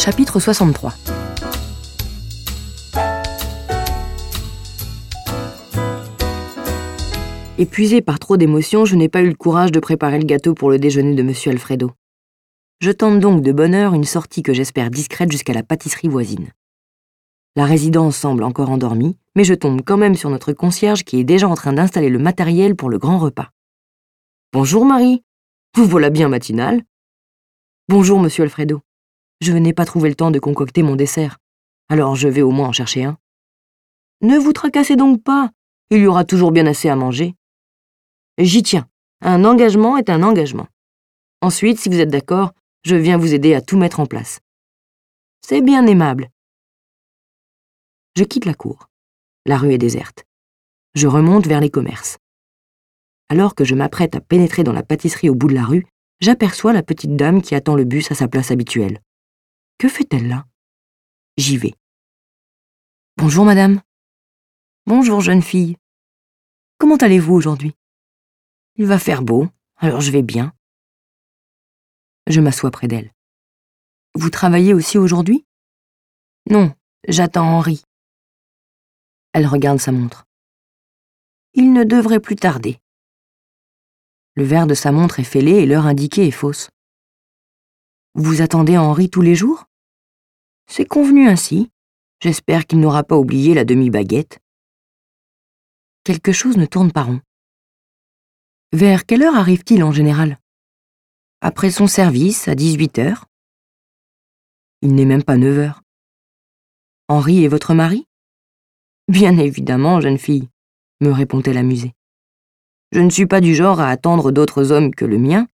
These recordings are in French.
Chapitre 63. Épuisée par trop d'émotions, je n'ai pas eu le courage de préparer le gâteau pour le déjeuner de Monsieur Alfredo. Je tente donc de bonne heure une sortie que j'espère discrète jusqu'à la pâtisserie voisine. La résidence semble encore endormie, mais je tombe quand même sur notre concierge qui est déjà en train d'installer le matériel pour le grand repas. « Bonjour Marie, vous voilà bien matinale. »« Bonjour Monsieur Alfredo. Je n'ai pas trouvé le temps de concocter mon dessert, alors je vais au moins en chercher un. »« Ne vous tracassez donc pas, il y aura toujours bien assez à manger. » « J'y tiens, un engagement est un engagement. Ensuite, si vous êtes d'accord, je viens vous aider à tout mettre en place. » « C'est bien aimable. » Je quitte la cour. La rue est déserte. Je remonte vers les commerces. Alors que je m'apprête à pénétrer dans la pâtisserie au bout de la rue, j'aperçois la petite dame qui attend le bus à sa place habituelle. Que fait-elle là? J'y vais. « Bonjour, madame. »« Bonjour, jeune fille. Comment allez-vous aujourd'hui? » »« Il va faire beau, alors je vais bien. » Je m'assois près d'elle. « Vous travaillez aussi aujourd'hui? »« Non, j'attends Henri. » Elle regarde sa montre. « Il ne devrait plus tarder. » Le verre de sa montre est fêlé et l'heure indiquée est fausse. « Vous attendez Henri tous les jours? » C'est convenu ainsi. J'espère qu'il n'aura pas oublié la demi-baguette. Quelque chose ne tourne pas rond. Vers quelle heure arrive-t-il en général? Après son service, à 18h. Il n'est même pas 9h. Henri est votre mari? Bien évidemment, jeune fille, me répond-elle amusée. Je ne suis pas du genre à attendre d'autres hommes que le mien.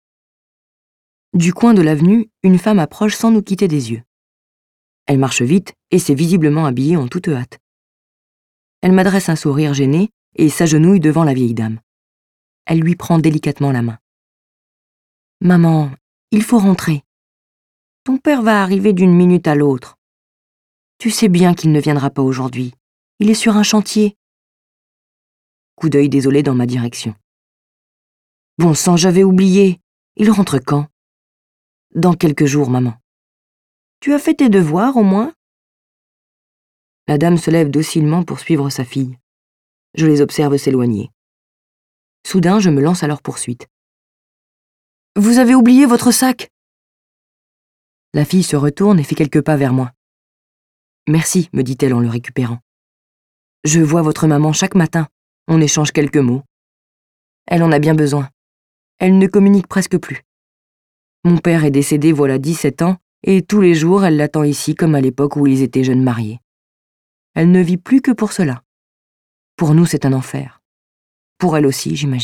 Du coin de l'avenue, une femme approche sans nous quitter des yeux. Elle marche vite et s'est visiblement habillée en toute hâte. Elle m'adresse un sourire gêné et s'agenouille devant la vieille dame. Elle lui prend délicatement la main. « Maman, il faut rentrer. Ton père va arriver d'une minute à l'autre. Tu sais bien qu'il ne viendra pas aujourd'hui. Il est sur un chantier. » Coup d'œil désolé dans ma direction. « Bon sang, j'avais oublié. Il rentre quand? » Dans quelques jours, maman. Tu as fait tes devoirs, au moins? La dame se lève docilement pour suivre sa fille. Je les observe s'éloigner. Soudain, je me lance à leur poursuite. « Vous avez oublié votre sac !» La fille se retourne et fait quelques pas vers moi. « Merci, me dit-elle en le récupérant. Je vois votre maman chaque matin. On échange quelques mots. Elle en a bien besoin. Elle ne communique presque plus. Mon père est décédé voilà 17 ans, et tous les jours, elle l'attend ici comme à l'époque où ils étaient jeunes mariés. Elle ne vit plus que pour cela. Pour nous, c'est un enfer. Pour elle aussi, j'imagine. »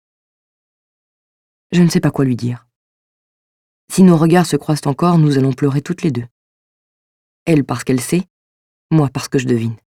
Je ne sais pas quoi lui dire. Si nos regards se croisent encore, nous allons pleurer toutes les deux. Elle parce qu'elle sait, moi parce que je devine.